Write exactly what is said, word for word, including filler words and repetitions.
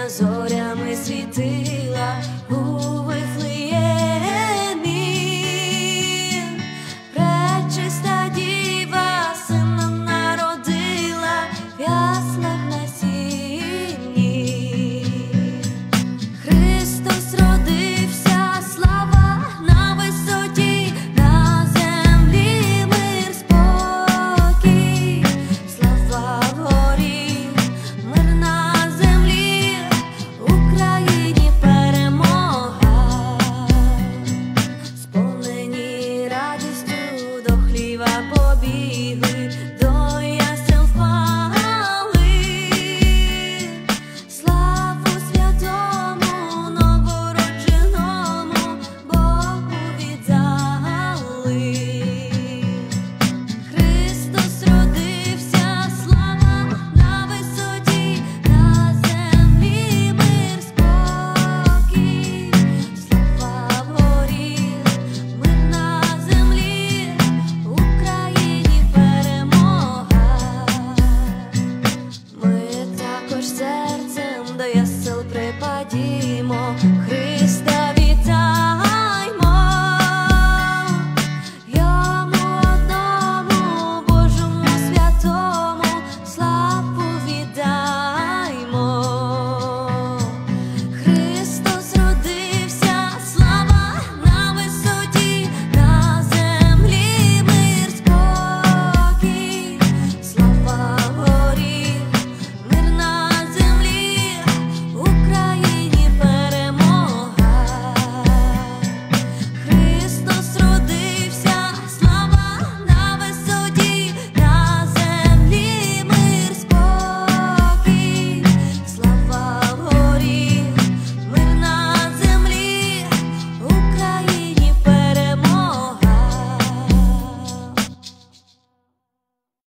зорями світила у Вифлеємі. Пречиста діва сина народила в яслах на сіні. Христос родився, слава на висоті, на землі мир, спокій, слава вгорі, мир на землі, Україні перемога. Сповнені радістю до хліва побігли,